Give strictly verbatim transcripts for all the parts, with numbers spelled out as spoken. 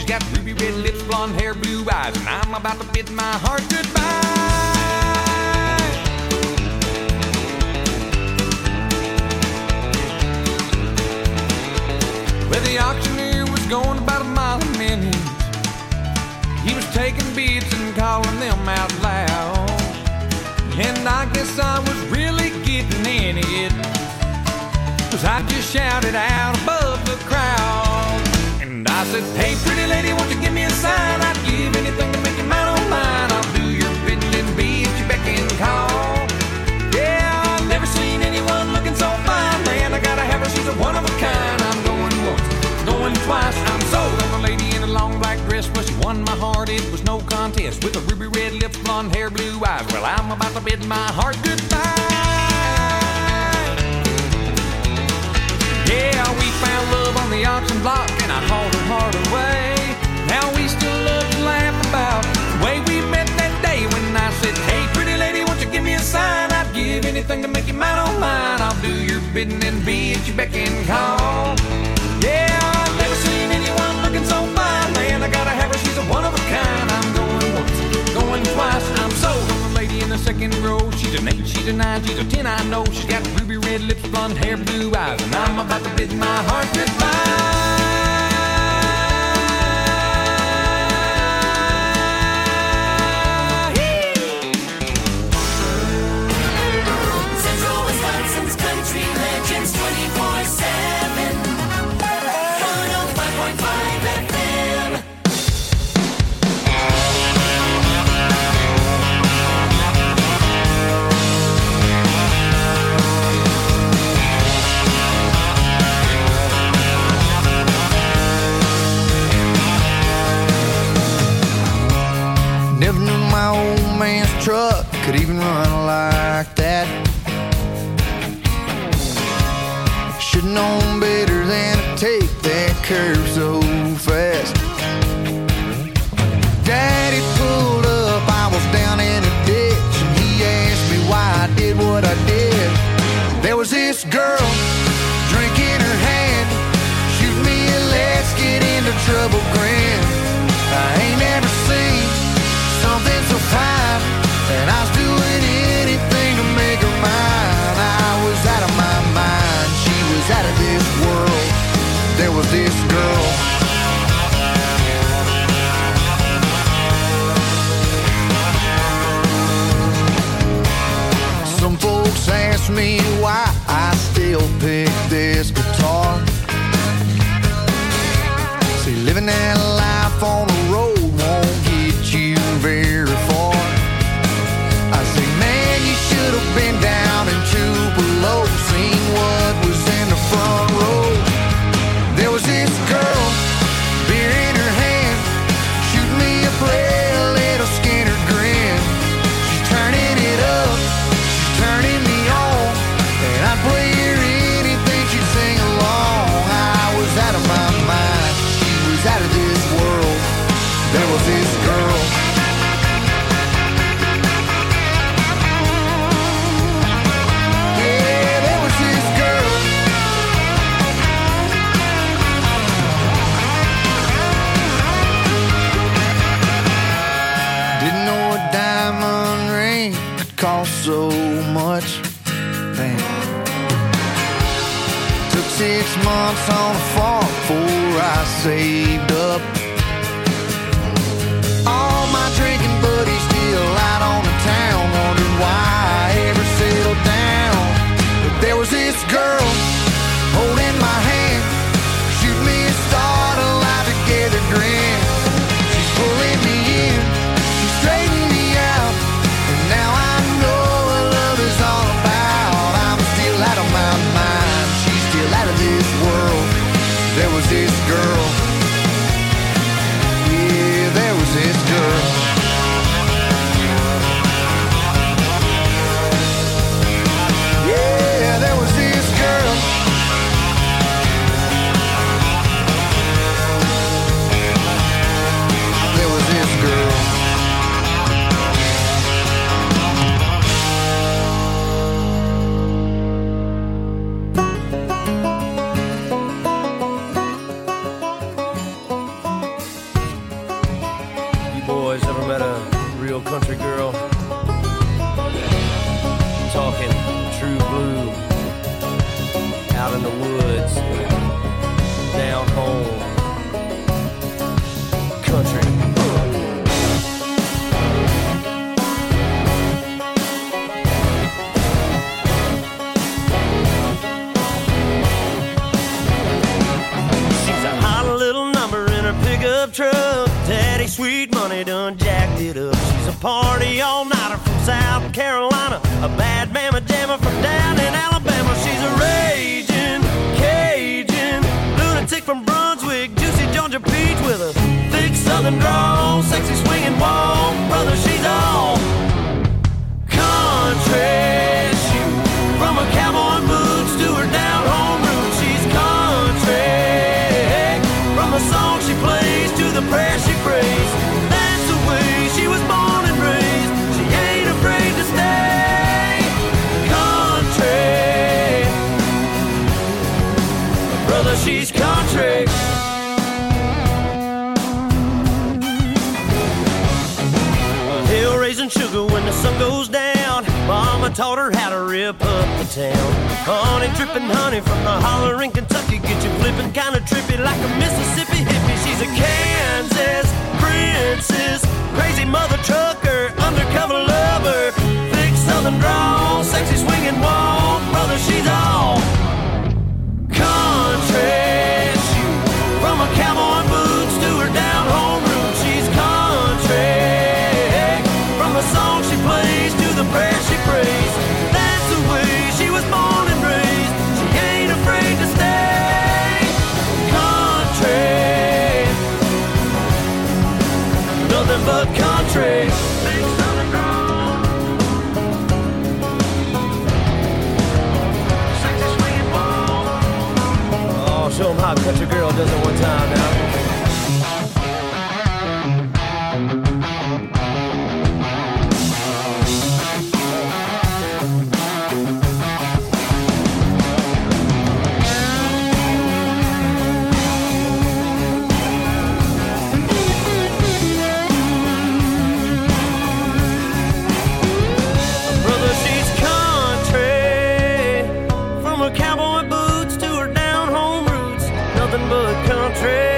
She's got ruby red lips, blonde hair, blue eyes, and I'm about to bid my heart goodbye. Well, the auctioneer was going about a mile a minute. He was taking bids and calling them out loud. And I guess I was really getting in it, 'cause I just shouted out above the crowd. And I said, hey, pretty lady, won't you give me a sign? I'd give anything to make you mine on mine. I'll do your bidding and be at your beck and call. Yeah, I've never seen anyone looking so fine. Man, I gotta have her, she's a one of a kind. I'm going once, going twice. I'm sold on a lady in a long black dress. Well, she won my heart, it was no contest. With a ruby red lips, blonde hair, blue eyes. Well, I'm about to bid my heart goodbye. Yeah, we found love on the auction block, and I hauled her heart away. Now we still love to laugh about the way we met that day when I said, hey, pretty lady, won't you give me a sign? I'd give anything to make you mine on mine. I'll do your bidding and be at your beck and call. Yeah, I've never seen anyone looking so fine. Man, I gotta have her, she's a one of a kind. I'm going once, going twice. I'm sold on the lady in the second row. She's an eight, she's a nine, she's a ten, I know. She's got ruby red lips, blonde hair, blue eyes, and I'm about to bid my heart goodbye. Never knew my old man's truck could even run like that. Should've known better than to take that curve so fast. Daddy pulled up, I was down in a ditch, and he asked me why I did what I did. There was this girl, drink in her hand, shoot me a let's get into trouble grin. I ain't never seen something so fine, and I was doing anything to make her mine. I was out of my mind, she was out of this world. There was this girl. Some folks ask me why I still pick this guitar. See, living that life on the road won't get you very far. I say, man, you should have been down in Tupelo, seen what was in the front row. There was this girl, beer in her hand, shooting me a pale little Skinner grin. She's turning it up, she's turning me on, and I'd play her anything she'd sing along. I was out of my mind, she was out of this world. There was this girl. Yeah, there was this girl. Didn't know a diamond ring could cost so much. Damn. Took six months on a farm before I saved up. All my drinking buddies still out on the town, wondering why I ever settled down. But there was this girl holding my hand, shoot me a start a life together grin. She's pulling me in, she's straightening me out, and now I know what love is all about. I'm still out of my mind, she's still out of this world. There was this girl. out in the woods, down home, country. She's a hot little number in her pickup truck. Daddy Sweet Money done jacked it up. She's a party all-nighter from South Carolina, a bad mama jammer from down in Alabama. She's a raging Cajun lunatic from Brunswick, juicy Georgia peach with a thick southern drawl, sexy swinging walk. Brother, she's all country. She, from her cowboy boots to her down home roots, she's country. From the song she plays to the prayer she prays, that's the way she was born and raised. She ain't afraid to stay country. Brother, she's country. Hill raising sugar when the sun goes down. Mama taught her how to rip up the town. Honey dripping honey from the holler in Kentucky, get you flipping kinda trippy like a Mississippi hippie. She's a Kansas princess, crazy mother trucker, undercover lover, thick southern drawl, sexy swinging walk. Brother, she's all country. She, from her cowboy boots to her down home roots, she's country. From the song she plays to the prayer she prays, that's the way she was born and raised. She ain't afraid to stay country. Nothing but country. Big southern drawl, sexy swinging ball. Oh, show 'em how a country girl does it one time now. Brother, she's country. From her cowboy boots to her down home roots, nothing but country.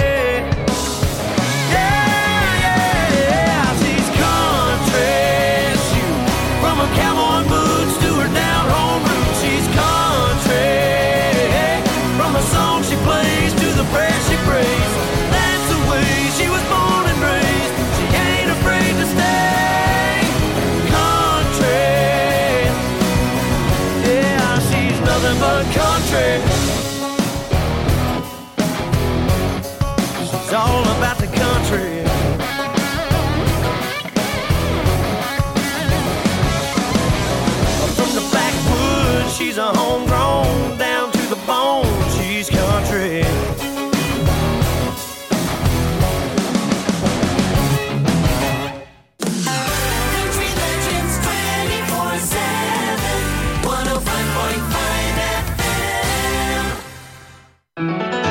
Yeah, yeah, yeah, she's country. She, from her cowboy boots to her down home roots, she's country. From the song she plays to the prayer she prays, that's the way she was born and raised. She ain't afraid to stay country. Yeah, she's nothing but country. She's all about the country. From the backwoods, she's a homegrown, down to the bone, she's country. Country Legends twenty-four seven, one oh five point five F M.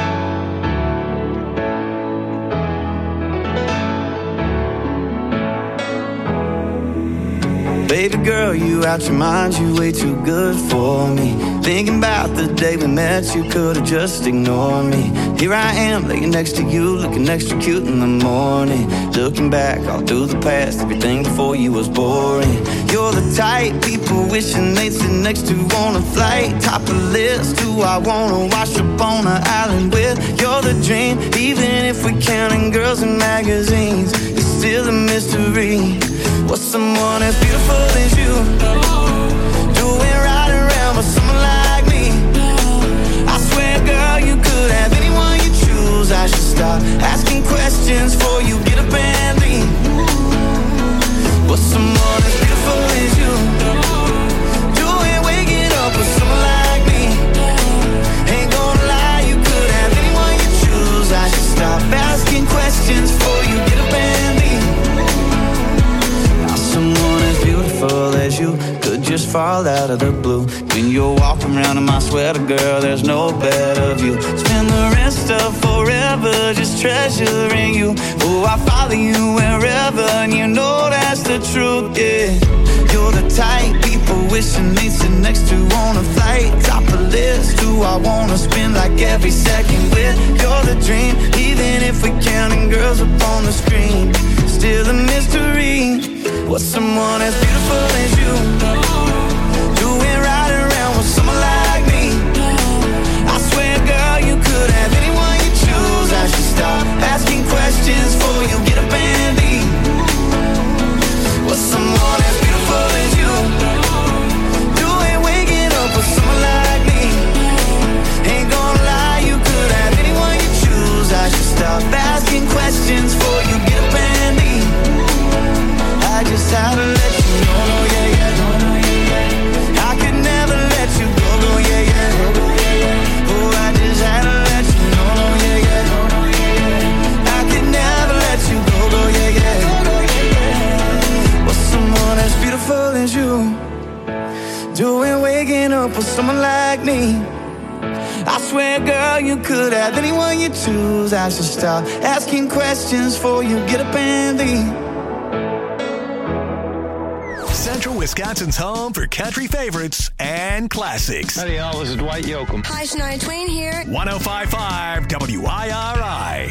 Baby girl, you out your mind, you way too good for me. Thinking about the day we met, you could've just ignored me. Here I am, laying next to you, looking extra cute in the morning. Looking back all through the past, everything before you was boring. You're the type people wishing they'd sit next to on a flight. Top of the list, who I wanna wash up on an island with. You're the dream, even if we're counting girls in magazines, it's still a mystery. What's someone as beautiful as you doing right around with someone like me? I swear, girl, you could have anyone you choose. I should stop asking questions before you get up and leave. What's someone as beautiful as you doing waking up with someone like me? Ain't gonna lie, you could have anyone you choose. I should stop asking questions before you get up and leave. Someone as beautiful as you could just fall out of the blue. When you're walking around in my sweater, girl, there's no better view. Spend the rest of forever just treasuring you. Oh, I follow you wherever, and you know that's the truth, yeah. You're the type people wishing they'd sit next to on a flight. Drop a list, who I wanna spend like every second with. You're the dream, even if we're counting girls up on the screen. Still a mystery, what's someone as beautiful as you doing right around with someone like me? I swear, girl, you could have anyone you choose. I should stop asking questions before you get up and leave. What's someone as beautiful as you doing waking up with someone like me? Ain't gonna lie, you could have anyone you choose. I should stop asking questions before you get up and leave. I just had to let you know, no, yeah, yeah, no, no, yeah, yeah. I could never let you go, no, yeah, yeah, no, no, yeah, yeah. Oh, I just had to let you know, no, yeah, yeah, no, no, yeah, yeah. I could never let you go, no, yeah, yeah, no, no, yeah, yeah. What's someone as beautiful as you doing waking up with someone like me? I swear, girl, you could have anyone you choose. I should stop asking questions before you get up and leave. Central Wisconsin's home for country favorites and classics. Howdy, y'all. This is Dwight Yoakam. Hi, Shania Twain here. one oh five point five W I R I.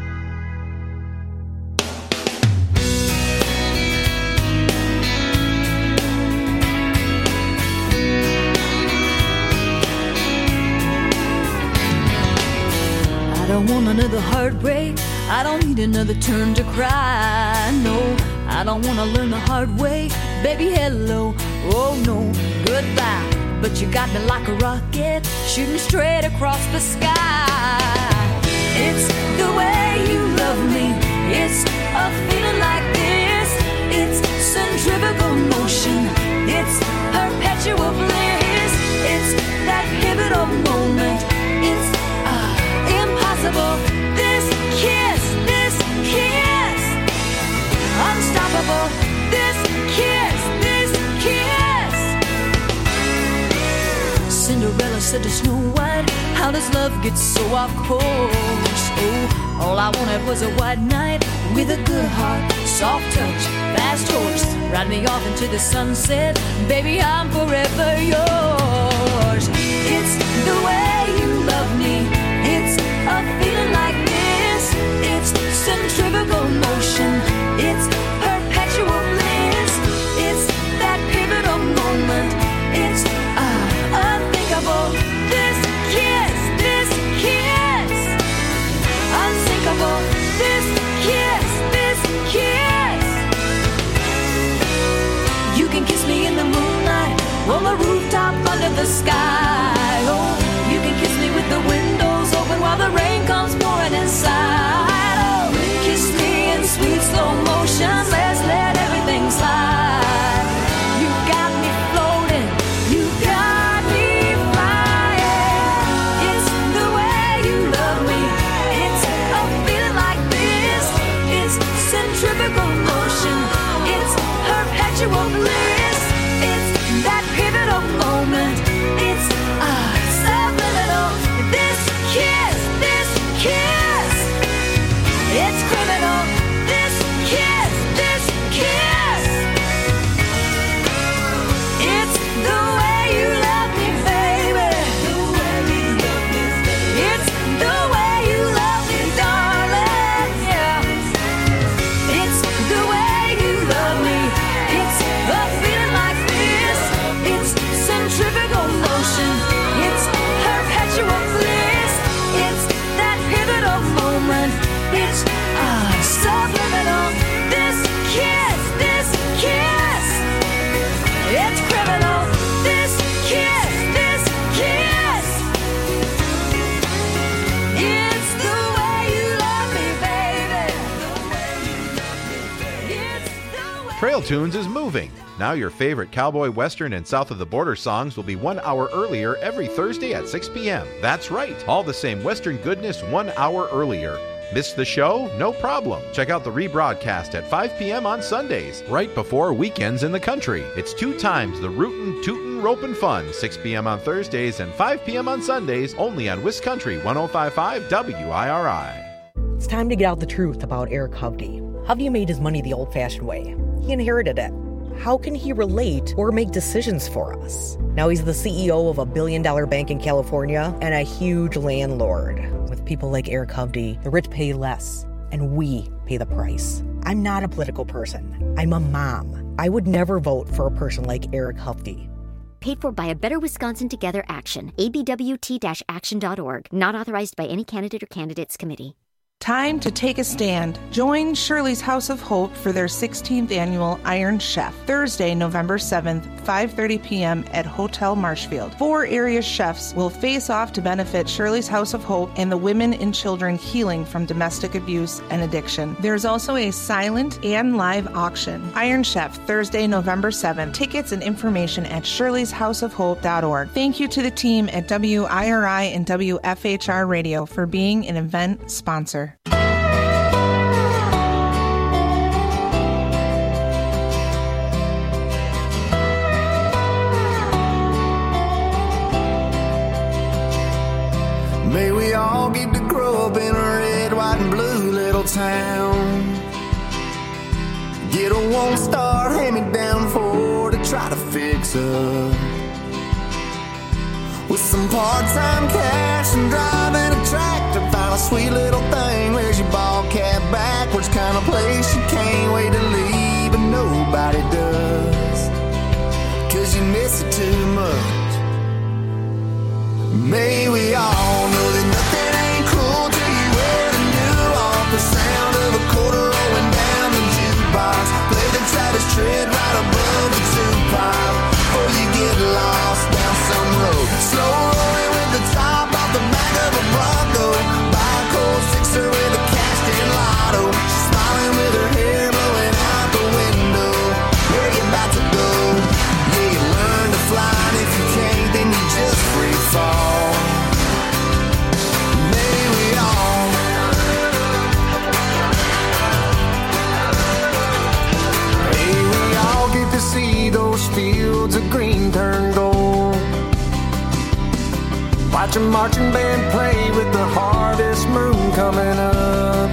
I don't want another heartbreak. I don't need another turn to cry. No, I don't want to learn the hard way. Baby, hello. Oh, no, goodbye. But you got me like a rocket, shooting straight across the sky. It's the way you love me. It's a feeling like this. It's centrifugal motion. It's perpetual bliss. It's that pivotal moment. It's uh, impossible. This kiss, this kiss, unstoppable. This kiss, this kiss. Cinderella said to Snow White, how does love get so off course? Oh, all I wanted was a white knight with a good heart, soft touch, fast horse, ride me off into the sunset. Baby, I'm forever yours. It's the way you love me. It's a feeling like this. It's centrifugal motion. It's perpetual bliss. It's that pivotal moment. It's uh, unthinkable. This kiss, this kiss, unsinkable. This kiss, this kiss. You can kiss me in the moonlight, on the rooftop under the sky. Oh, you can kiss me with the windows open while the rain comes pouring inside. Oh, kiss me in sweet slow motion. Let's let everything slide. You got me floating. You got me flying. It's the way you love me. It's a feeling like this. It's centrifugal motion. It's perpetual bliss. It's that pivotal moment. It's uh, subliminal. This kiss, this kiss. It's criminal. This kiss, this kiss. It's the way you love me, baby. It's the way you love me, darling. Yeah. It's the way you love me. It's a feeling like this. It's centrifugal motion. It's perpetual bliss. It's that pivotal moment. It's uh, subliminal. This kiss, this kiss. It's criminal. This kiss, this kiss. It's the way you love me, baby. The way you love me. It's the way. Trail Tunes is moving. Now your favorite cowboy, western, and south of the border songs will be one hour earlier every Thursday at six p.m. That's right, all the same western goodness one hour earlier. Missed the show? No problem. Check out the rebroadcast at five p.m. on Sundays, right before weekends in the country. It's two times the rootin', tootin', ropin' fun, six p.m. on Thursdays and five p.m. on Sundays, only on Wiscountry one oh five point five W I R I. It's time to get out the truth about Eric Hovde. Hovde made his money the old-fashioned way. He inherited it. how can he relate or make decisions for us? Now he's the C E O of a billion dollar bank in California and a huge landlord. With people like Eric Hovde, the rich pay less, and we pay the price. I'm not a political person. I'm a mom. I would never vote for a person like Eric Hovde. Paid for by a Better Wisconsin Together Action. A B W T action dot org. Not authorized by any candidate or candidates committee. Time to take a stand. Join Shirley's House of Hope for their sixteenth annual Iron Chef, Thursday, November seventh, five thirty p.m. at Hotel Marshfield. Four area chefs will face off to benefit Shirley's House of Hope and the women and children healing from domestic abuse and addiction. There's also a silent and live auction. Iron Chef, Thursday, November seventh. Tickets and information at shirleys house of hope dot org. Thank you to the team at W I R I and W F H R Radio for being an event sponsor. May we all get to grow up in a red, white, and blue little town. Get a one-star hand-me-down Ford to try to fix up. With some part-time cash and driving a tractor, find a sweet little thing. Where's your ball cap backwards? Kind of place you can't wait to leave, but nobody does, 'cause you miss it too much. May we all know that nothing ain't cool till you wear the new off. The sound of a quarter rolling down the jukebox. Play the Travis Tritt right above the two-pipe before you get lost down some road. Slow rolling with the top off the back of a Bronco. Buy a cold sixer with a cashed-in lotto. She's smiling with her hair blowing out the window. Where you about to go? Yeah, you learn to fly, and if you can't, then you just free fall. May we all May we all get to see those fields of green turn gold. Watch a marching band play with the harvest moon coming up.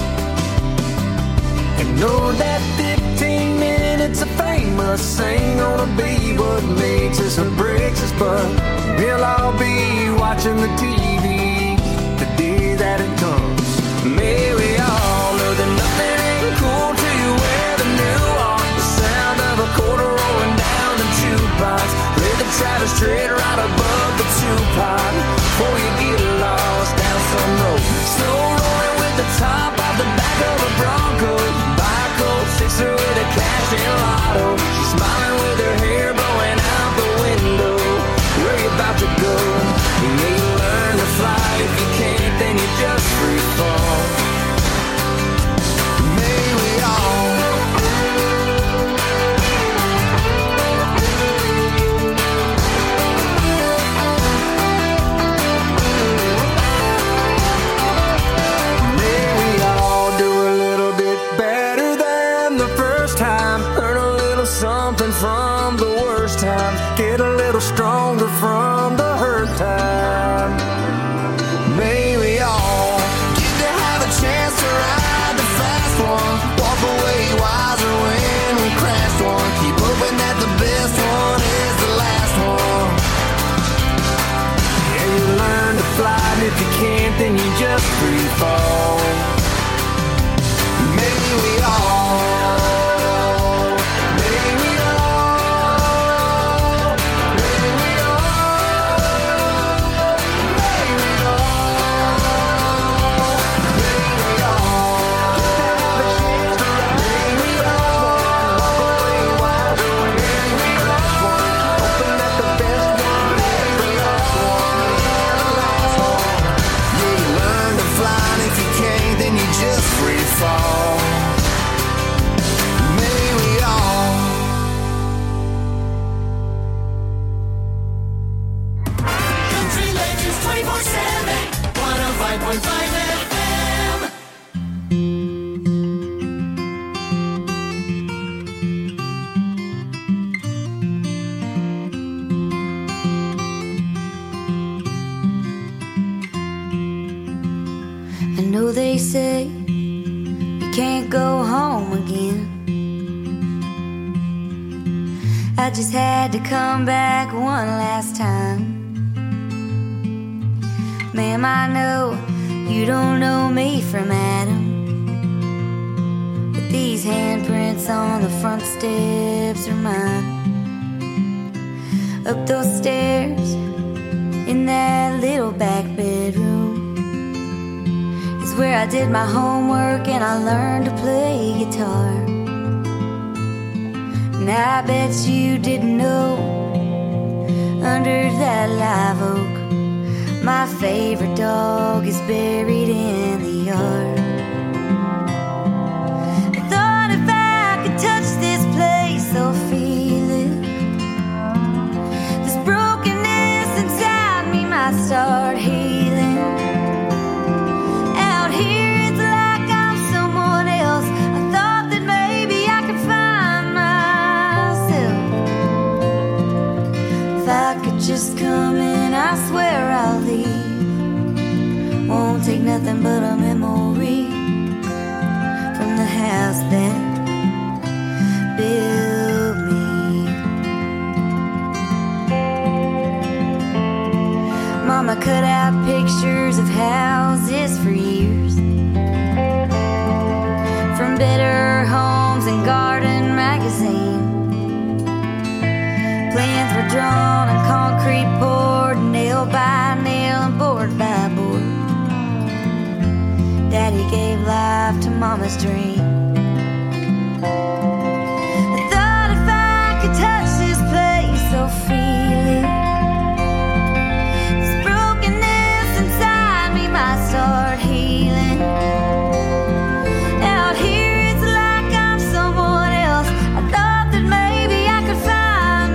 And know that fifteen minutes of fame us ain't gonna be what makes us or breaks us, but we'll all be watching the T V the day that it comes. May we all know that nothing ain't cool till you wear the new off. The sound of a quarter rolling down the jukebox. Play the Travis Tritt right above the two-pipe before you get lost down some road. Slow rolling with the top off the back of a Bronco. Buy a cold sixer with a cash-in lotto. She's smiling with her hair blowing out the window. Where you about to go? You may learn to fly. If you can't, then you just free fall. May we all May we all do a little bit better than the first time. Learn a little something from the worst times. Get a little stronger from the hurt time. May we all get to have a chance to ride the fast one. Walk away wiser when we crashed one. Keep hoping that the best one is the last one. Yeah, you learn to fly, and if you can't, then you just free fall. May we all May we all May we all May we all May we all have a chance to ride. May we all walk away wiser when we last one. Hoping that the best one is the last one and the last one. Yeah, you learn to fly, and if you can't, then you just free fall. May we all Country Legends twenty-four seven, one oh five point five F M. I know they say you can't go home again. I just had to come back one last time. Ma'am, I know you don't know me from Adam, but these handprints on the front steps are mine. Up those stairs in that little back bedroom is where I did my homework and I learned to play guitar. And I bet you didn't know, under that live oak, my favorite dog is buried in the yard. I thought if I could touch this place, I'll feel it. This brokenness inside me might start healing. Out here it's like I'm someone else. I thought that maybe I could find myself. If I could just come in, I swear I'll leave. Won't take nothing but a memory from the house that built me. Mama cut out pictures of houses for years, from Better Homes and Garden magazine. Plans were drawn and concrete poured, nail by nail and board by board. Daddy gave life to Mama's dream. I thought if I could touch this place, I'll feel it. This brokenness inside me might start healing. Out here it's like I'm someone else. I thought that maybe I could find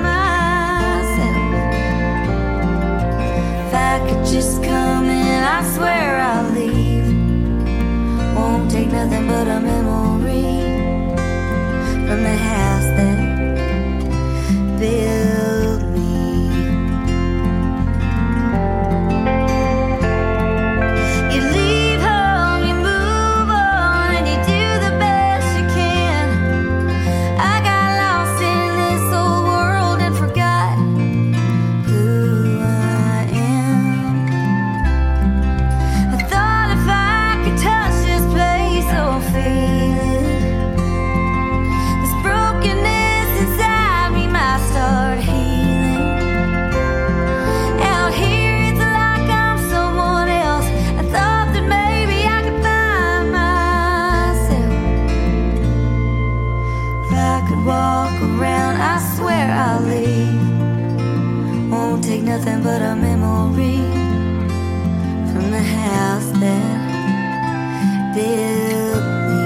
myself. If I could just come in, I swear I'll leave. Won't take nothing but a memory from the house that built me. You leave home, you move on, and you do the best you can. I got lost in this old world and forgot who I am. I thought if I could touch this place, I'll feel it. This brokenness inside me might start healing. Out here it's like I'm someone else. I thought that maybe I could find myself. If I could walk around, I swear I'll leave. Won't take nothing but a memory from the house that built me.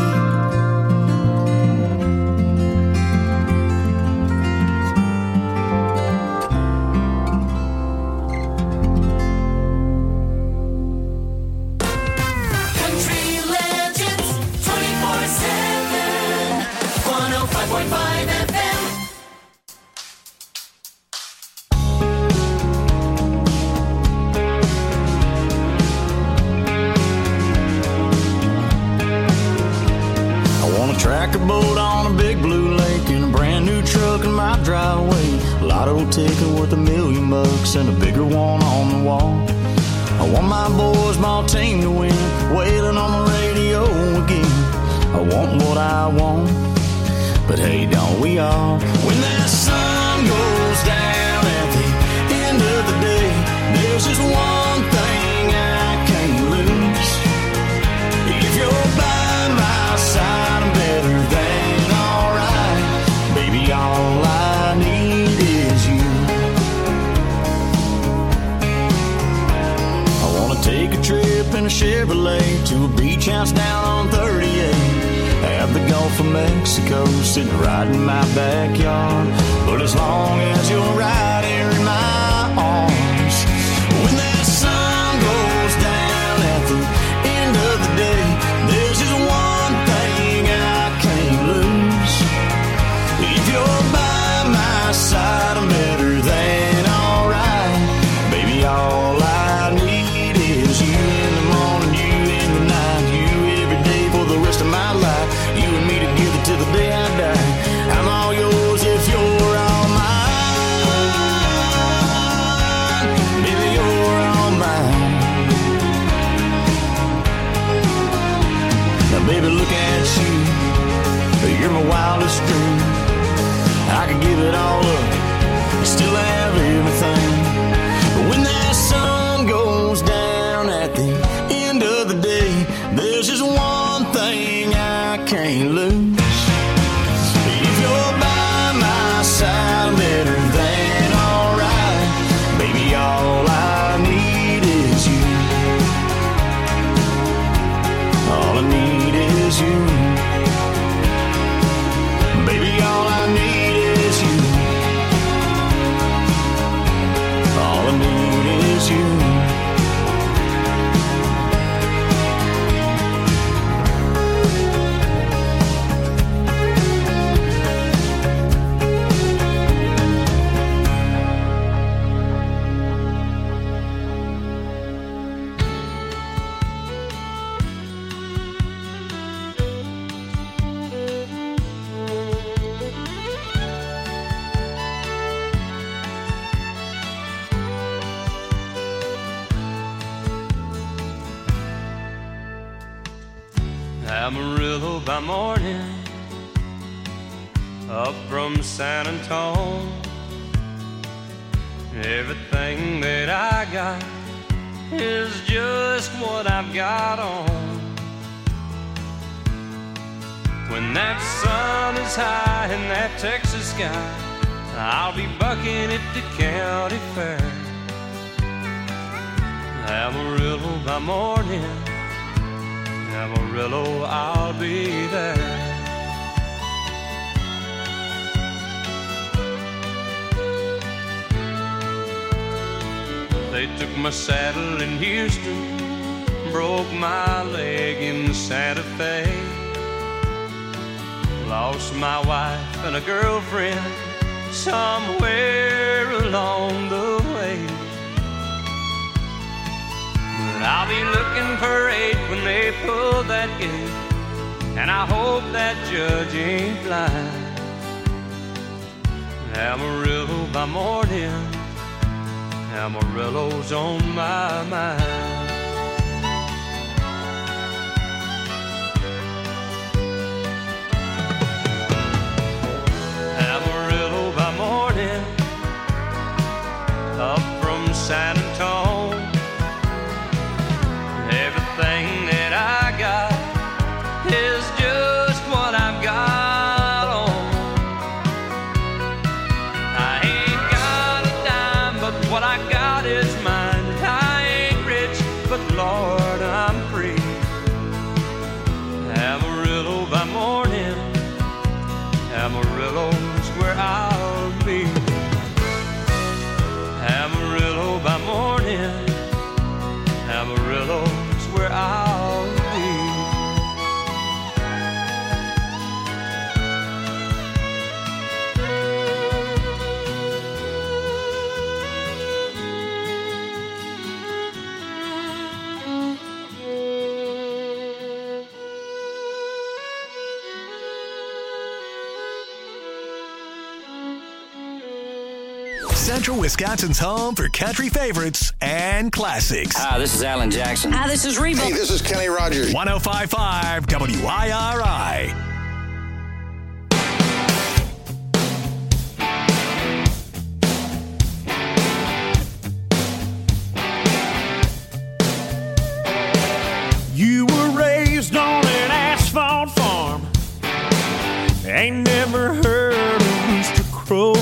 Country Legends twenty-four seven, one oh five point five F M. I want a tractor boat on a big blue lake and a brand new truck in my driveway. A lotto ticket worth a million bucks and a bigger one on the wall. I want my boys, my team to win, wailing on the radio again. I want what I want, but hey, don't we all? When that sun goes down at the end of the day, there's just one thing I can't lose. If you're by my side, I'm better than alright. Baby, all I need is you. I wanna take a trip in a Chevrolet to a beach house down on thirty-eight. Have the Gulf of Mexico sitting right in my backyard. But as long as you're right here in my arms, when that sun goes down at the end of the day, there's just one thing I can't lose. If you're by my side, I'm better than alright. Baby, all I need is you in the morning, you in the night, you every day for the rest of my life. You and me together till the day I die. I'm all yours if you're all Amarillo by morning, up from San Antonio. Everything that I got is just what I've got on. When that sun is high in that Texas sky, I'll be bucking at the county fair. Amarillo by morning, Amarillo, I'll be there. They took my saddle in Houston, broke my leg in Santa Fe. Lost my wife and a girlfriend somewhere along the way. But I'll be looking for eight when they pull that gate, and I hope that judge ain't blind. Amarillo by morning, Amarillo's on my mind. Amarillo by morning, up from San Antonio. Everything that I got is just what I've got on. I ain't got a dime, but what I got is mine. I ain't rich, but Lord, I'm free. Amarillo by morning, Amarillo's where I'll be. Amarillo by morning, Amarillo's where I'll be. Central Wisconsin's home for country favorites and classics. Hi, this is Alan Jackson. Hi, this is Reba. Hey, this is Kenny Rogers. one oh five point five W I R I. You were raised on an asphalt farm, ain't never heard a rooster crow.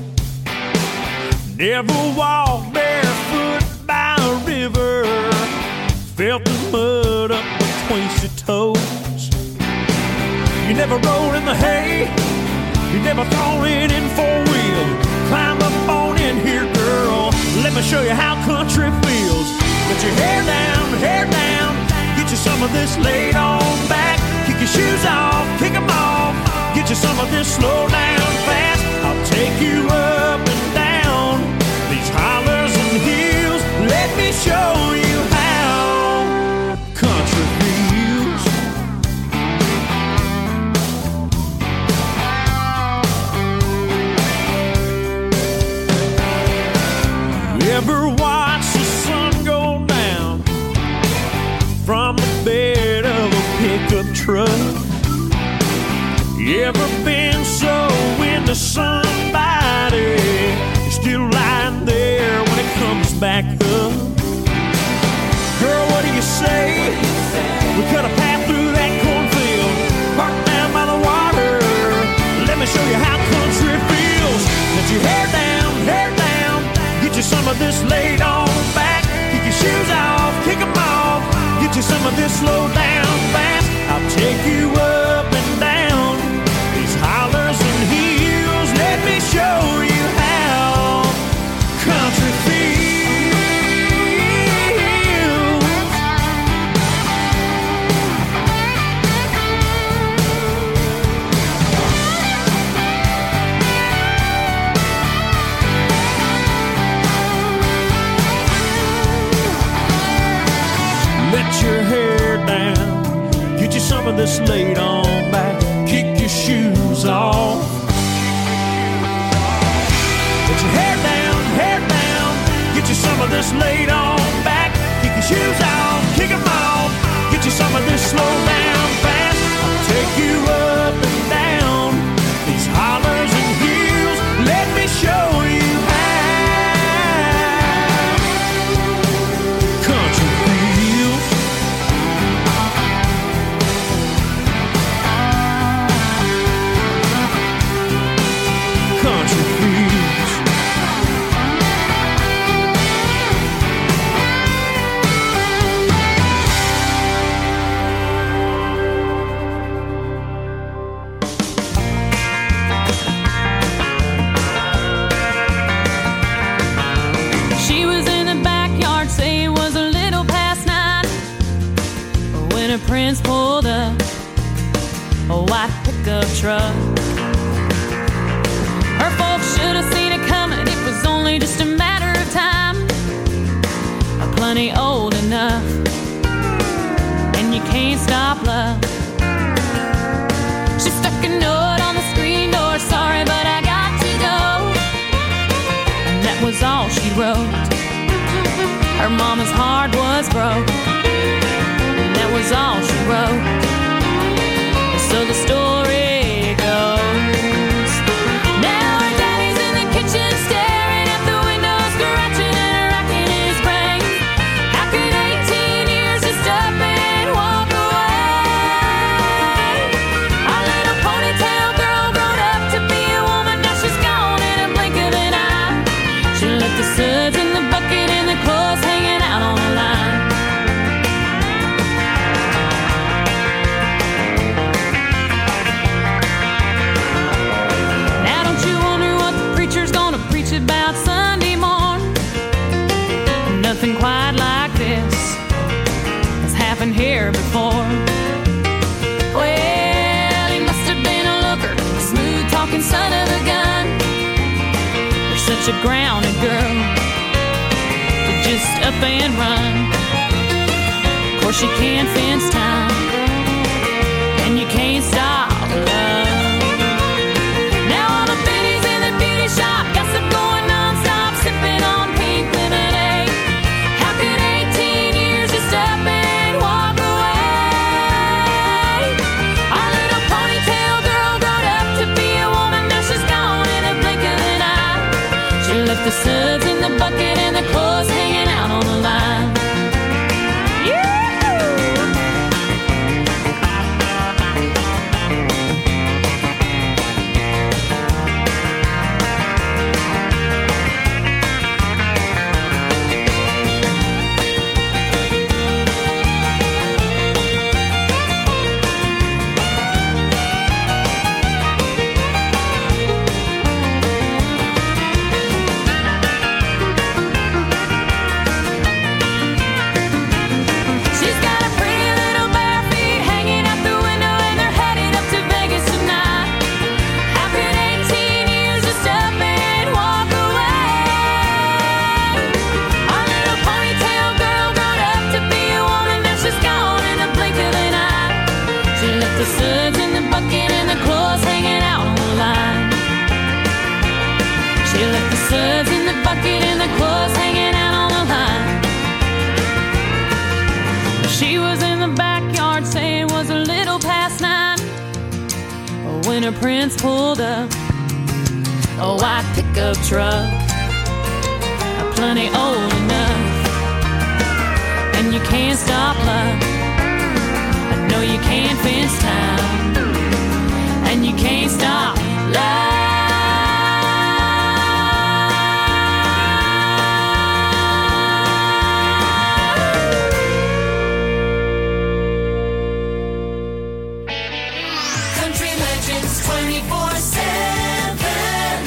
Never walked barefoot by a river, felt the mud up between your toes. You never rolled in the hay, you never thrown it in four-wheel. Climb up on in here, girl, let me show you how country feels. Put your hair down, hair down, get you some of this laid on back. Kick your shoes off, kick them off, get you some of this slow down fast. I'll take you up and down these hollers and hills. Let me show you how country feels. You ever watch the sun go down from the bed of a pickup truck? You ever been so into somebody still lying there when it comes back up? Girl, what do you say? We cut a path through that cornfield, parked down by the water. Let me show you how country feels. Let your hair down, hair down, get you some of this laid on back. Kick your shoes off, kick them off, get you some of this slow down fast. I'll take you up and down these hollers and hills. Let me show you how country feels. Let your hair down, get you some of this laid on back. Kick your shoes off. Let your hair down, hair down, get you some of this laid on back. Kick your shoes off, kick them off, get you some of this slow down fast. truck. Her folks should have seen it coming. It was only just a matter of time. I'm plenty old enough, and you can't stop love. She stuck a note on the screen door. Sorry, but I got to go. And that was all she wrote. Her mama's heart was broke. And that was all she wrote. And so the story goes. Now her daddy's in the kitchen staring at the window, scratching and racking his brain. How could eighteen years just up and walk away? Our little ponytail girl grown up to be a woman. Now she's gone in a blink of an eye. She left the suds in the bucket and the clothes hanging out on the line. Now don't you wonder what the preacher's gonna preach about Sunday morn? Nothing quite like this has happened here before. Well, he must have been a looker, a smooth talking son of a gun. You're such a grounded girl to just up and run. Of course you can't fence time, and you can't stop love. Now all the pennies in the beauty shop, gossip going non-stop, sipping on pink lemonade. How could eighteen years just up and walk away? Our little ponytail girl grown up to be a woman. Now she's gone in a blink of an eye. She left the suds in the bucket and the clothes hanging out on the line. She's got a pretty little bare feet hanging out the window, and they're headed up to Vegas tonight. How could eighteen years just up and walk away? Our little ponytail girl grown up to be a woman. Now she's gone in a blink of an eye. She left the suds in the bucket and the clothes hanging out on the line. She left the suds in the bucket and the clothes hanging out on the line. She was in the backyard saying it was a little past nine when her prince pulled up a white pickup truck. Plenty old enough, and you can't stop love. I know you can't fence time, and you can't stop love. Country Legends twenty-four seven.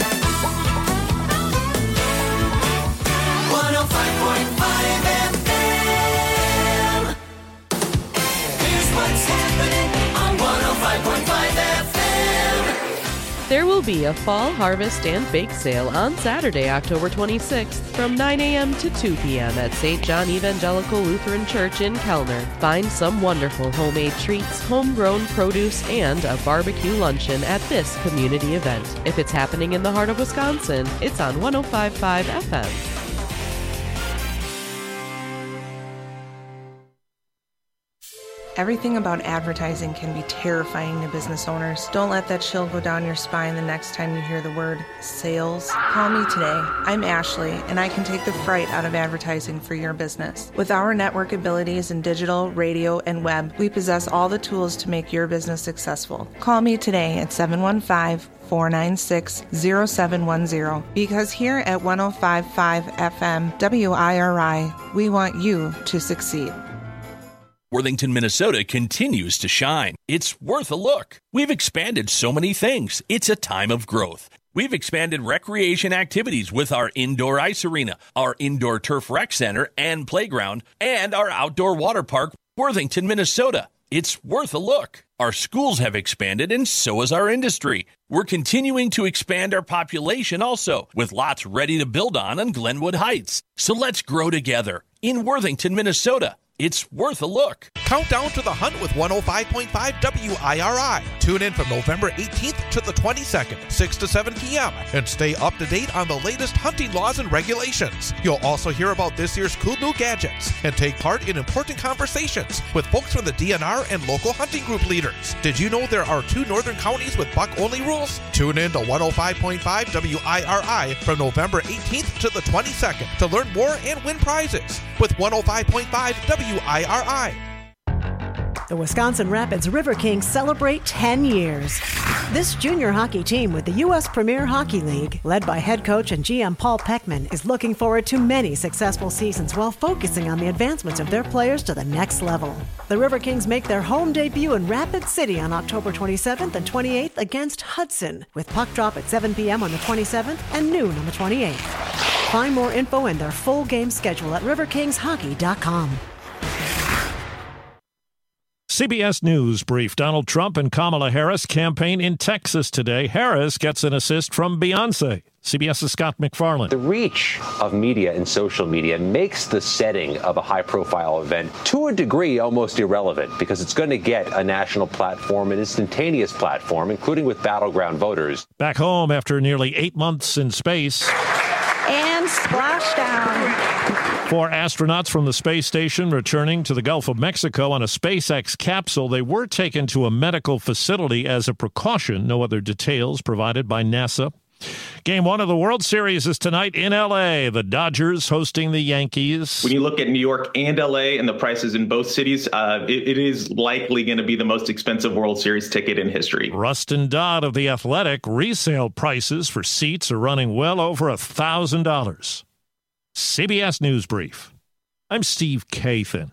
one oh five point five F M. Here's what's happening on one oh five point five F M. There will be a fall harvest and bake sale on Saturday, October twenty-sixth from nine a.m. to two p.m. at Saint John Evangelical Lutheran Church in Kellner. Find some wonderful homemade treats, homegrown produce, and a barbecue luncheon at this community event. If it's happening in the heart of Wisconsin, it's on one oh five point five F M. Everything about advertising can be terrifying to business owners. Don't let that chill go down your spine the next time you hear the word sales. Call me today. I'm Ashley, and I can take the fright out of advertising for your business. With our network abilities in digital, radio, and web, we possess all the tools to make your business successful. Call me today at seven one five, four nine six, zero seven one zero because here at one oh five point five F M W I R I, we want you to succeed. Worthington, Minnesota continues to shine. It's worth a look. We've expanded so many things. It's a time of growth. We've expanded recreation activities with our indoor ice arena, our indoor turf rec center and playground, and our outdoor water park, Worthington, Minnesota. It's worth a look. Our schools have expanded, and so has our industry. We're continuing to expand our population also, with lots ready to build on on Glenwood Heights. So let's grow together in Worthington, Minnesota. It's worth a look. Countdown to the hunt with one oh five point five W I R I. Tune in from November eighteenth to the twenty-second, six to seven p.m. and stay up to date on the latest hunting laws and regulations. You'll also hear about this year's cool new gadgets and take part in important conversations with folks from the D N R and local hunting group leaders. Did you know there are two northern counties with buck-only rules? Tune in to one oh five point five W I R I from November eighteenth to the twenty-second to learn more and win prizes with one oh five point five W I R I. The Wisconsin Rapids River Kings celebrate ten years. This junior hockey team with the U S Premier Hockey League, led by head coach and G M Paul Peckman, is looking forward to many successful seasons while focusing on the advancements of their players to the next level. The River Kings make their home debut in Rapid City on October twenty-seventh and twenty-eighth against Hudson, with puck drop at seven p.m. on the twenty-seventh and noon on the twenty-eighth. Find more info and their full game schedule at river kings hockey dot com. C B S News brief. Donald Trump and Kamala Harris campaign in Texas today. Harris gets an assist from Beyonce. CBS's Scott McFarland. The reach of media and social media makes the setting of a high-profile event, to a degree, almost irrelevant, because it's going to get a national platform, an instantaneous platform, including with battleground voters. Back home after nearly eight months in space. And splashdown. Four astronauts from the space station returning to the Gulf of Mexico on a SpaceX capsule. They were taken to a medical facility as a precaution. No other details provided by NASA. Game one of the World Series is tonight in L A. The Dodgers hosting the Yankees. When you look at New York and L A and the prices in both cities, uh, it, it is likely going to be the most expensive World Series ticket in history. Rustin Dodd of The Athletic. Resale prices for seats are running well over one thousand dollars. C B S News Brief. I'm Steve Kathan.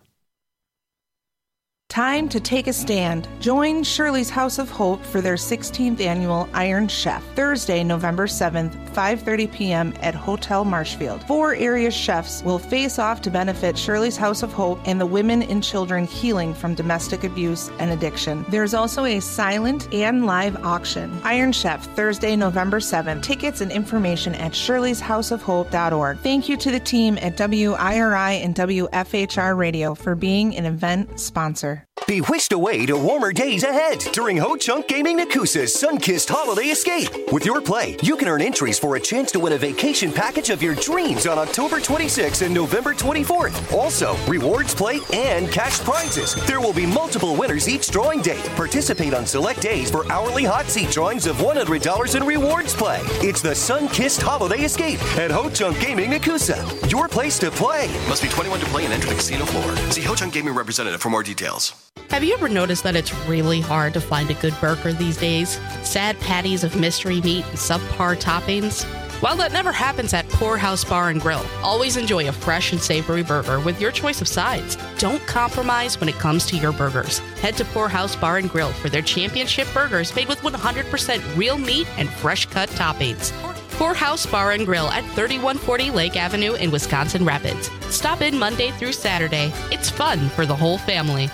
Time to take a stand. Join Shirley's House of Hope for their sixteenth annual Iron Chef, Thursday, November seventh, five thirty p.m. at Hotel Marshfield. Four area chefs will face off to benefit Shirley's House of Hope and the women and children healing from domestic abuse and addiction. There's also a silent and live auction. Iron Chef, Thursday, November seventh. Tickets and information at shirleys house of hope dot org. Thank you to the team at W I R I and W F H R Radio for being an event sponsor. Be whisked away to warmer days ahead during Ho Chunk Gaming Nakusa's Sunkissed Holiday Escape. With your play, you can earn entries for a chance to win a vacation package of your dreams on October twenty-sixth and November twenty-fourth. Also, rewards play and cash prizes. There will be multiple winners each drawing day. Participate on select days for hourly hot seat drawings of one hundred dollars in rewards play. It's the Sunkissed Holiday Escape at Ho Chunk Gaming Nakusa. Your place to play. Must be twenty-one to play and enter the casino floor. See Ho Chunk Gaming representative for more details. Have you ever noticed that it's really hard to find a good burger these days? Sad patties of mystery meat and subpar toppings? Well, that never happens at Poorhouse Bar and Grill. Always enjoy a fresh and savory burger with your choice of sides. Don't compromise when it comes to your burgers. Head to Poorhouse Bar and Grill for their championship burgers made with one hundred percent real meat and fresh-cut toppings. Poorhouse Bar and Grill at thirty-one forty Lake Avenue in Wisconsin Rapids. Stop in Monday through Saturday. It's fun for the whole family.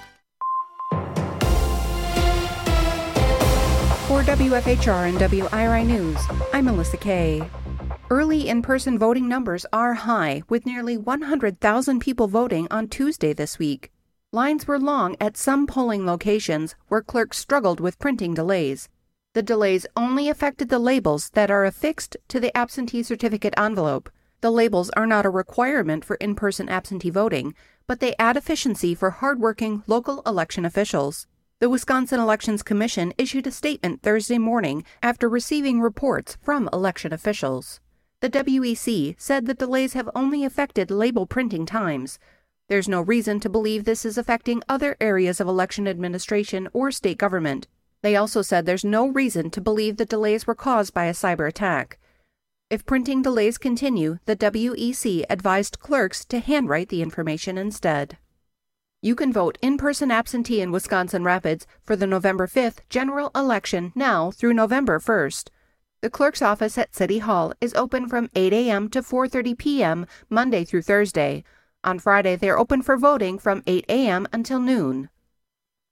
For W F H R and W I R I News, I'm Melissa Kay. Early in-person voting numbers are high, with nearly one hundred thousand people voting on Tuesday this week. Lines were long at some polling locations where clerks struggled with printing delays. The delays only affected the labels that are affixed to the absentee certificate envelope. The labels are not a requirement for in-person absentee voting, but they add efficiency for hardworking local election officials. The Wisconsin Elections Commission issued a statement Thursday morning after receiving reports from election officials. The W E C said the delays have only affected label printing times. There's no reason to believe this is affecting other areas of election administration or state government. They also said there's no reason to believe the delays were caused by a cyber attack. If printing delays continue, the W E C advised clerks to handwrite the information instead. You can vote in-person absentee in Wisconsin Rapids for the November fifth general election now through November first. The clerk's office at City Hall is open from eight a.m. to four thirty p.m. Monday through Thursday. On Friday, they're open for voting from eight a.m. until noon.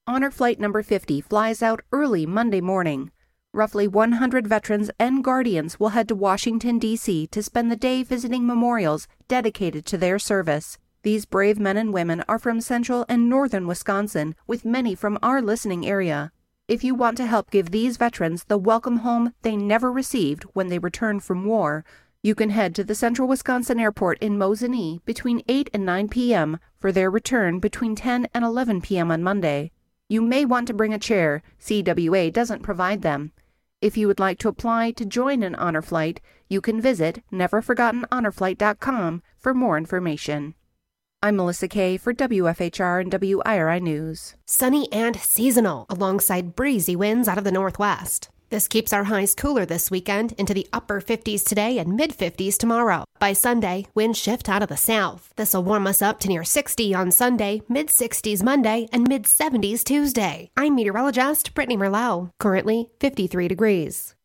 Honor Flight number fifty flies out early Monday morning. Roughly one hundred veterans and guardians will head to Washington, D C to spend the day visiting memorials dedicated to their service. These brave men and women are from central and northern Wisconsin, with many from our listening area. If you want to help give these veterans the welcome home they never received when they returned from war, you can head to the Central Wisconsin Airport in Mosinee between eight and nine p.m. for their return between ten and eleven p.m. on Monday. You may want to bring a chair. C W A doesn't provide them. If you would like to apply to join an honor flight, you can visit never forgotten honor flight dot com for more information. I'm Melissa Kay for W F H R and W I R I News. Sunny and seasonal, alongside breezy winds out of the northwest. This keeps our highs cooler this weekend into the upper fifties today and mid-fifties tomorrow. By Sunday, winds shift out of the south. This will warm us up to near sixty on Sunday, mid-sixties Monday, and mid-seventies Tuesday. I'm meteorologist Brittany Merlot. Currently fifty-three degrees.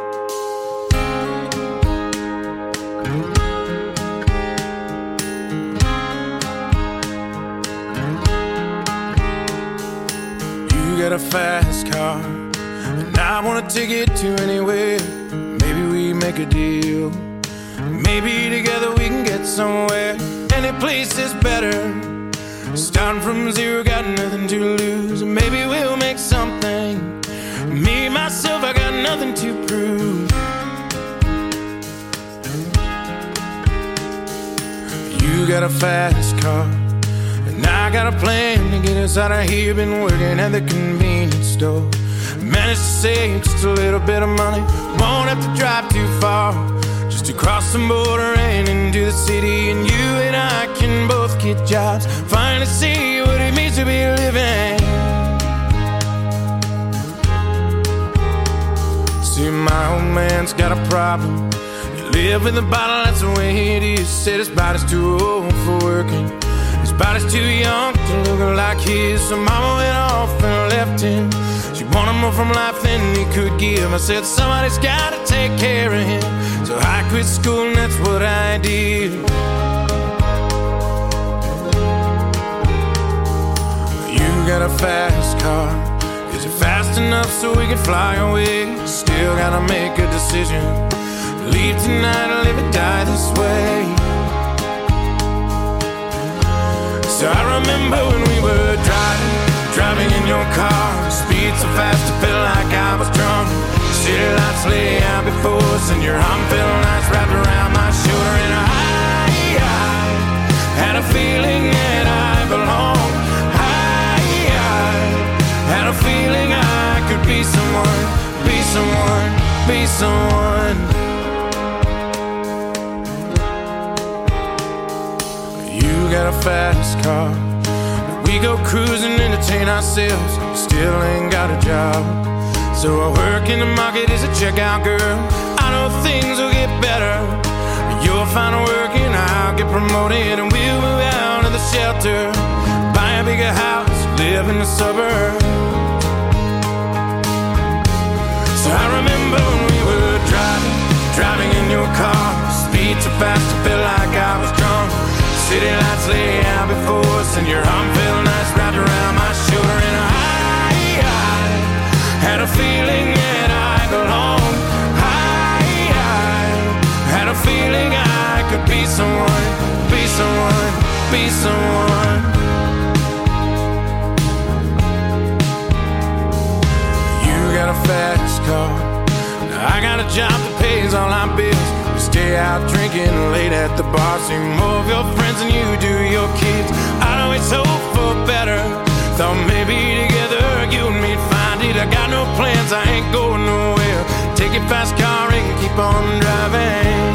You got a fast car, and I want to take it to anywhere. Maybe we make a deal. Maybe together we can get somewhere. Any place is better. Starting from zero, got nothing to lose. Maybe we'll make something. Me, myself, I got nothing to prove. You got a fast car, and I got a plan to get us out of here. Been working at the convenience store. Managed to save just a little bit of money. Won't have to drive too far, just to cross the border and into the city. And you and I can both get jobs, finally see what it means to be living. See, my old man's got a problem. He live in the bottle, that's the way it is. Said his body's too old for working, his body's too young to look like his. So mama went off and left him. She wanted more from life than he could give. I said somebody's gotta take care of him. So I quit school and that's what I did. You got a fast car. Is it fast enough so we can fly away? Still gotta make a decision. Leave tonight or live or die this way. So I remember when we were driving, driving in your car. Speed so fast I felt like I was drunk. City lights lay out before us, and your arm felt nice wrapped around my shoulder. And I, I had a feeling that I belonged. I, I had a feeling I could be someone, be someone, be someone. You got a fast car. We go cruising, entertain ourselves. Still ain't got a job, so I work in the market as a checkout girl. I know things will get better. You'll find work and I'll get promoted, and we'll move out of the shelter, buy a bigger house, live in the suburbs. So I remember when we were driving, driving in your car. Speed so fast I felt like I was drunk. City lights lay out before us, and your arm felt nice wrapped around my shoulder. And I, I had a feeling that I belonged. I, I had a feeling I could be someone, be someone, be someone. You got a fast car. Now I got a job that pays all our bills. Stay out drinking late at the bar. See more of your friends than you do your kids. I'd always hope for better. Thought maybe together you and me'd find it. I got no plans, I ain't going nowhere. Take your fast car and keep on driving.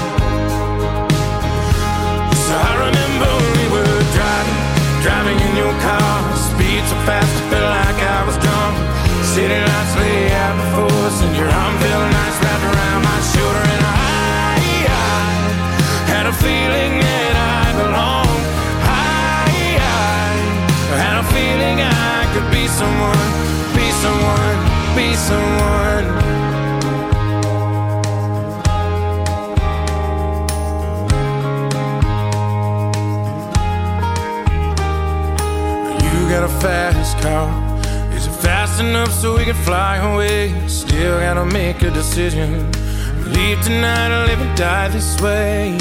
So I remember when we were driving, driving in your car. Speed so fast I felt like I was drunk. City lights lay out before us, and your arm felt nice wrapped around my shoulder. And I had a feeling that I belonged. I, I had a feeling I could be someone, be someone, be someone. You got a fast car, fast enough so we can fly away. Still gotta make a decision. Leave tonight or live and die this way.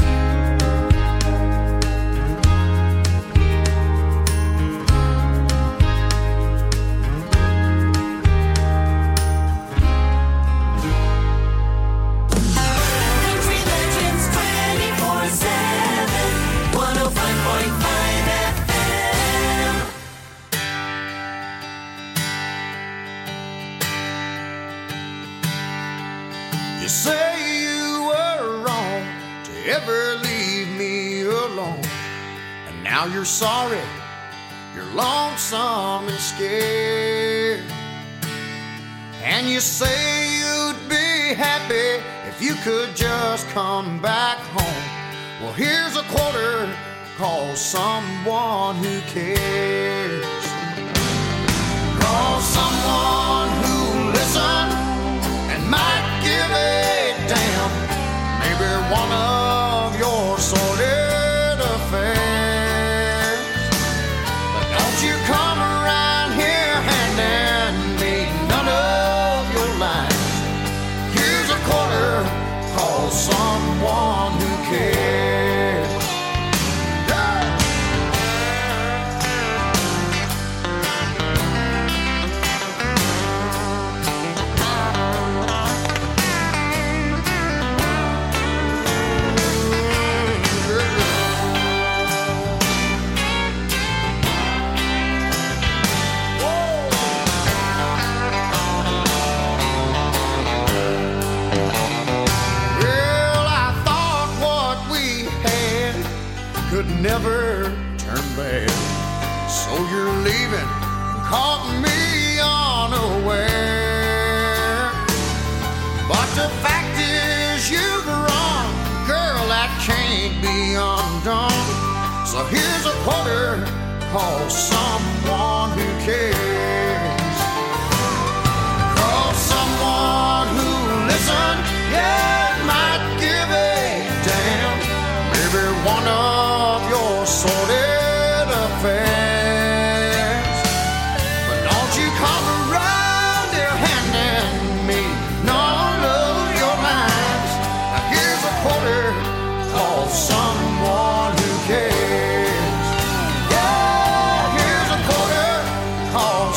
You say you were wrong to ever leave me alone, and now you're sorry, you're lonesome and scared. And you say you'd be happy if you could just come back home. Well, here's a quarter, call someone who cares. Call someone who listens and might give a damn. Maybe one of your sordid affairs. But don't you come around here handing me none of your lines. Here's a quarter, call someone who cares. Never turn back. So you're leaving, caught me unaware. But the fact is you've wrong, girl, that can't be undone. So here's a quarter, call someone who cares. Call someone who listens, yeah, might give a damn. Maybe one of your sordid affairs. But don't you come around here handing me none of your lines. Now here's a quarter, call someone who cares. Yeah, here's a quarter, call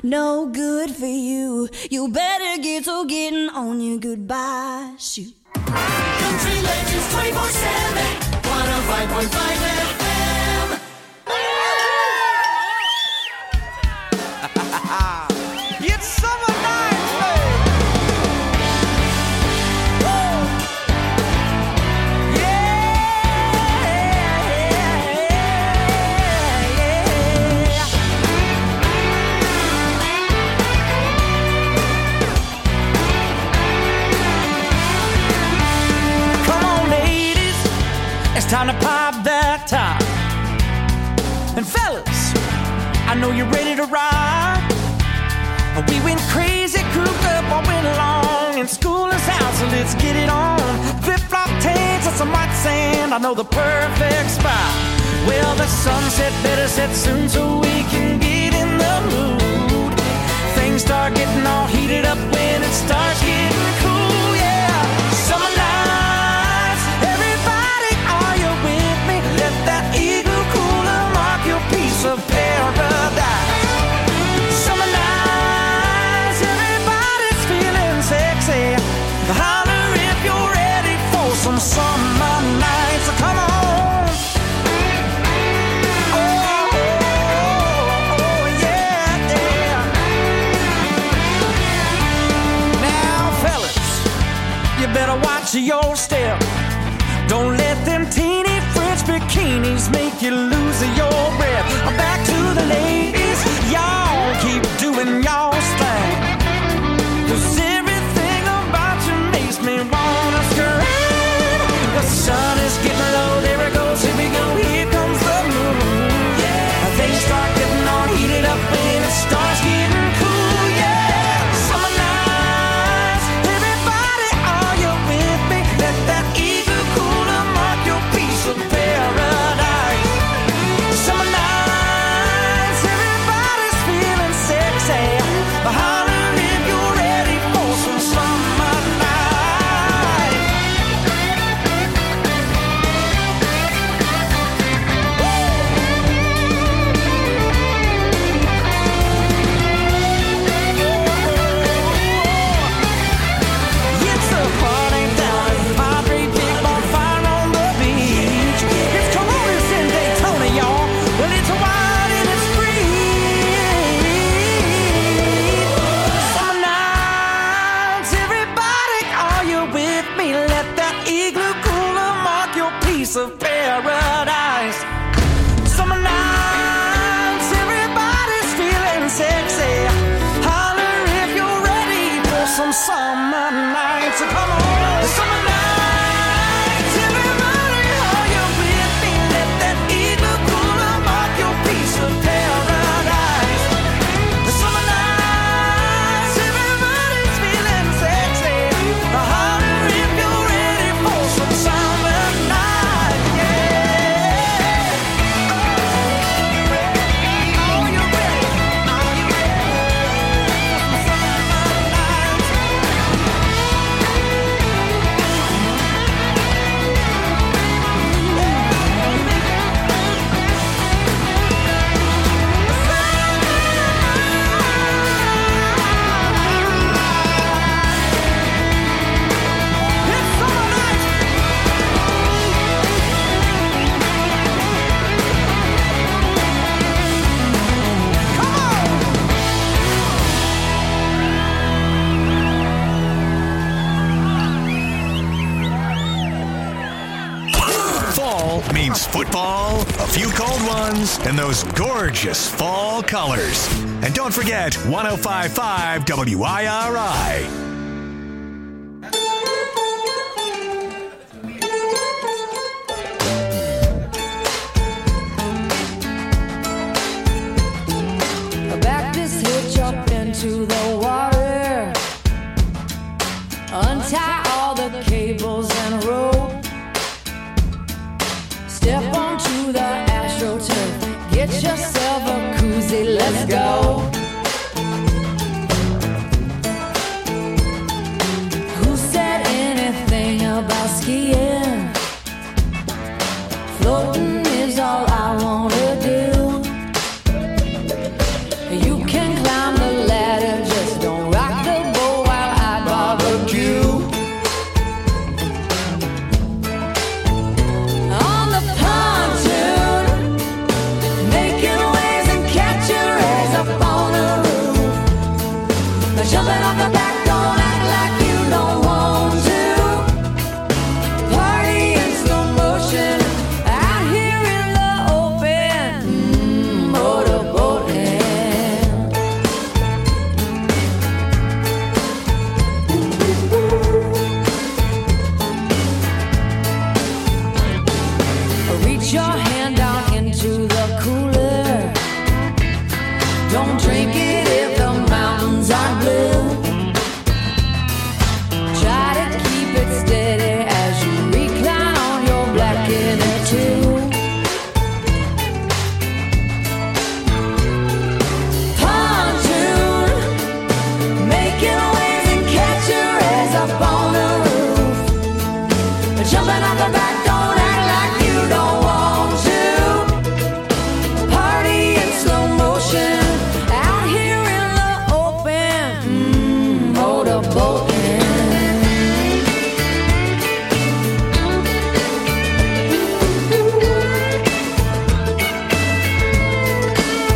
no good for you. You better get to getting on your goodbye shoe. Country Legends twenty-four seven, one oh five point five F M. It's summer night, babe. Woo! Yeah, yeah. Come on, ladies, it's time to pop that top. And fellas, I know you're ready to ride. We went crazy, cooped up all winter long, and school is out, so let's get it on. Flip-flop tanks and some white sand, I know the perfect spot. Well, the sunset better set soon so we can get in the mood. Things start getting all heated up when it starts getting cool, yeah. Summer nights, everybody, are you with me? Let that igloo cooler mark your piece of paradise. Holler if you're ready for some summer nights. Come on. Oh, oh, oh, yeah, yeah. Now, fellas, you better watch your step. Don't let them teeny French bikinis make you lose your breath. Back to the ladies, y'all keep doing y'all's thing. 'Cause everything about you makes me wanna scream. The sun is getting low, there it goes, here we go, here comes the moon. Yeah, things start getting all heated up when it starts getting cool. Yeah, summer nights, everybody, are you with me? Let that igloo cooler mark your piece of paradise. Summer nights, everybody's feeling sexy. Holler if you're ready for some summer night. It's a party down at Padre, big bonfire on the beach. It's Coronas in Daytona, y'all. Well, it's wild and it's free. Summer nights, everybody, are you with me? Let that igloo cooler mark your piece of paradise. Summer nights, everybody's feeling sexy. Holler if you're ready for some summer nights. Come on, summer nights, everybody, are you with me? Let that igloo cooler mark your piece of paradise. Summer nights, everybody's feeling sexy. Holler if you're ready for some summer nights. Yeah. Are you ready? Are you ready? Fall means football, a few cold ones, and those gorgeous fall colors. And don't forget one oh five point five W I R I. Back this hitch up into the water. Untie all the cables and rope. Step onto the AstroTurf. Get yourself a koozie, let's go. Who said anything about skiing? Floating